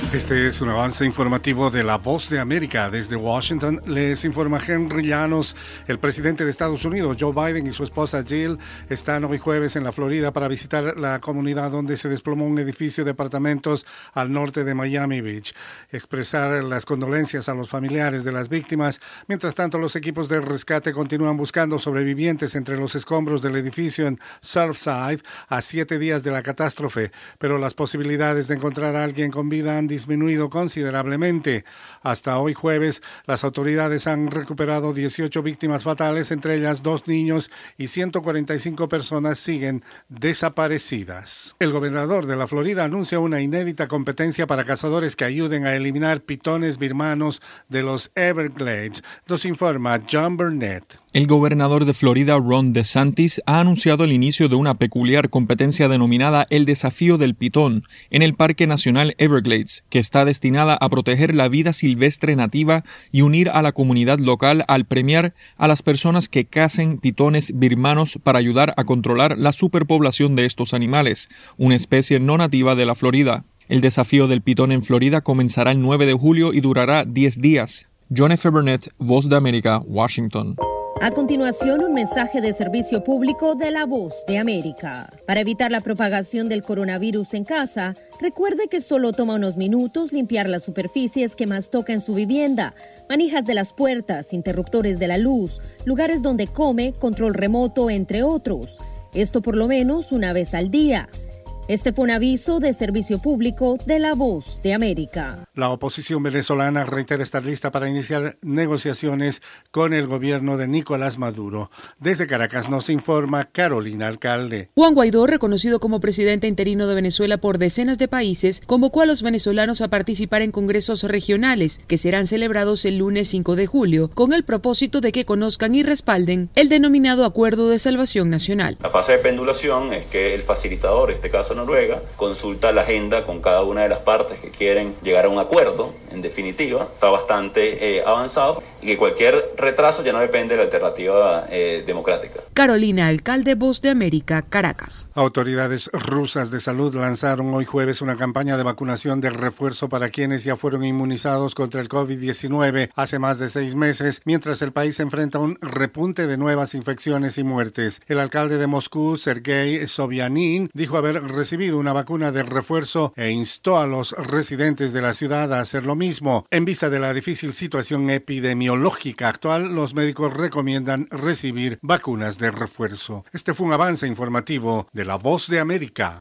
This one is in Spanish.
Este es un avance informativo de La Voz de América. Desde Washington les informa Henry Llanos. El presidente de Estados Unidos, Joe Biden, y su esposa Jill están hoy jueves en la Florida para visitar la comunidad donde se desplomó un edificio de apartamentos al norte de Miami Beach. Expresar las condolencias a los familiares de las víctimas. Mientras tanto, los equipos de rescate continúan buscando sobrevivientes entre los escombros del edificio en Surfside a 7 días de la catástrofe, pero las posibilidades de encontrar a alguien con vida han disminuido considerablemente. Hasta hoy jueves, las autoridades han recuperado 18 víctimas fatales, entre ellas 2 niños, y 145 personas siguen desaparecidas. El gobernador de la Florida anuncia una inédita competencia para cazadores que ayuden a eliminar pitones birmanos de los Everglades. Nos informa John Burnett. El gobernador de Florida, Ron DeSantis, ha anunciado el inicio de una peculiar competencia denominada el Desafío del Pitón en el Parque Nacional Everglades, que está destinada a proteger la vida silvestre nativa y unir a la comunidad local al premiar a las personas que cacen pitones birmanos para ayudar a controlar la superpoblación de estos animales, una especie no nativa de la Florida. El Desafío del Pitón en Florida comenzará el 9 de julio y durará 10 días. John F. Burnett, Voz de América, Washington. A continuación, un mensaje de servicio público de La Voz de América. Para evitar la propagación del coronavirus en casa, recuerde que solo toma unos minutos limpiar las superficies que más toca en su vivienda, manijas de las puertas, interruptores de la luz, lugares donde come, control remoto, entre otros. Esto por lo menos una vez al día. Este fue un aviso de servicio público de La Voz de América. La oposición venezolana reitera estar lista para iniciar negociaciones con el gobierno de Nicolás Maduro. Desde Caracas nos informa Carolina Alcalde. Juan Guaidó, reconocido como presidente interino de Venezuela por decenas de países, convocó a los venezolanos a participar en congresos regionales que serán celebrados el lunes 5 de julio, con el propósito de que conozcan y respalden el denominado Acuerdo de Salvación Nacional. La fase de pendulación es que el facilitador, en este caso Noruega, consulta la agenda con cada una de las partes que quieren llegar a un acuerdo. En definitiva, está bastante avanzado y que cualquier retraso ya no depende de la alternativa democrática. Carolina Alcalde, Voz de América, Caracas. Autoridades rusas de salud lanzaron hoy jueves una campaña de vacunación de refuerzo para quienes ya fueron inmunizados contra el COVID-19 hace más de 6 meses, mientras el país enfrenta un repunte de nuevas infecciones y muertes. El alcalde de Moscú, Sergei Sobyanin, dijo haber recibido una vacuna de refuerzo e instó a los residentes de la ciudad a hacer lo mismo. En vista de la difícil situación epidemiológica actual, los médicos recomiendan recibir vacunas de refuerzo. Este fue un avance informativo de La Voz de América.